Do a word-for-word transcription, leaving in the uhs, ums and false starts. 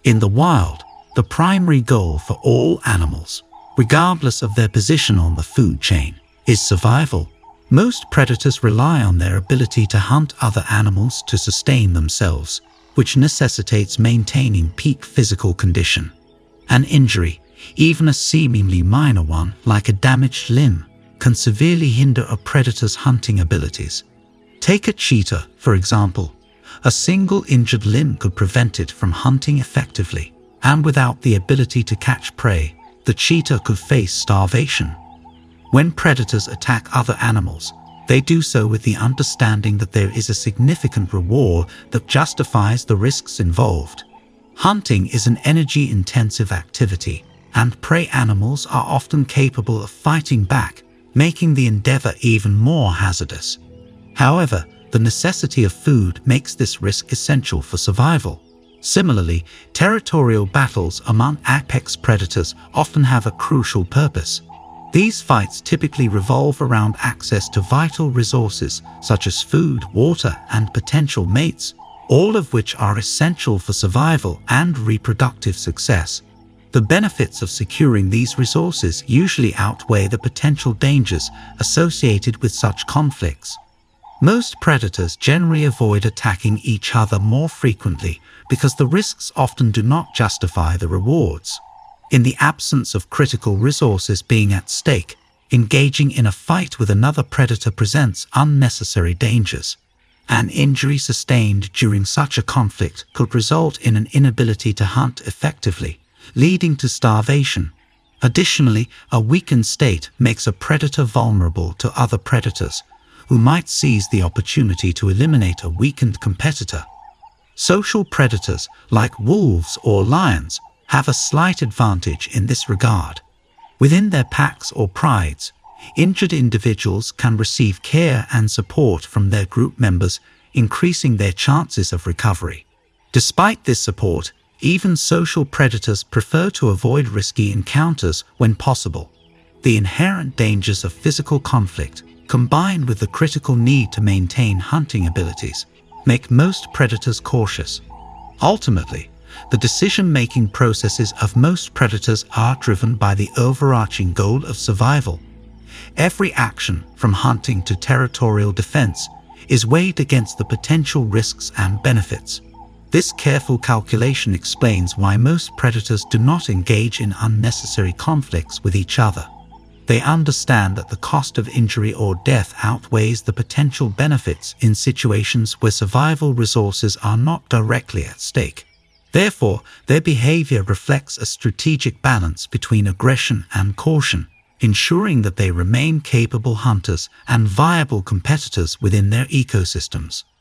In the wild, the primary goal for all animals, regardless of their position on the food chain, is survival. Most predators rely on their ability to hunt other animals to sustain themselves, which necessitates maintaining peak physical condition. An injury, even a seemingly minor one like a damaged limb, can severely hinder a predator's hunting abilities. Take a cheetah, for example. A single injured limb could prevent it from hunting effectively, and without the ability to catch prey, the cheetah could face starvation. When predators attack other animals, they do so with the understanding that there is a significant reward that justifies the risks involved. Hunting is an energy-intensive activity, and prey animals are often capable of fighting back, making the endeavor even more hazardous. However, the necessity of food makes this risk essential for survival. Similarly, territorial battles among apex predators often have a crucial purpose. These fights typically revolve around access to vital resources such as food, water, and potential mates, all of which are essential for survival and reproductive success. The benefits of securing these resources usually outweigh the potential dangers associated with such conflicts. Most predators generally avoid attacking each other more frequently because the risks often do not justify the rewards. In the absence of critical resources being at stake, engaging in a fight with another predator presents unnecessary dangers. An injury sustained during such a conflict could result in an inability to hunt effectively, leading to starvation. Additionally, a weakened state makes a predator vulnerable to other predators, who might seize the opportunity to eliminate a weakened competitor. Social predators, like wolves or lions, have a slight advantage in this regard. Within their packs or prides, injured individuals can receive care and support from their group members, increasing their chances of recovery. Despite this support, even social predators prefer to avoid risky encounters when possible. The inherent dangers of physical conflict, combined with the critical need to maintain hunting abilities, make most predators cautious. Ultimately, the decision-making processes of most predators are driven by the overarching goal of survival. Every action, from hunting to territorial defense, is weighed against the potential risks and benefits. This careful calculation explains why most predators do not engage in unnecessary conflicts with each other. They understand that the cost of injury or death outweighs the potential benefits in situations where survival resources are not directly at stake. Therefore, their behavior reflects a strategic balance between aggression and caution, ensuring that they remain capable hunters and viable competitors within their ecosystems.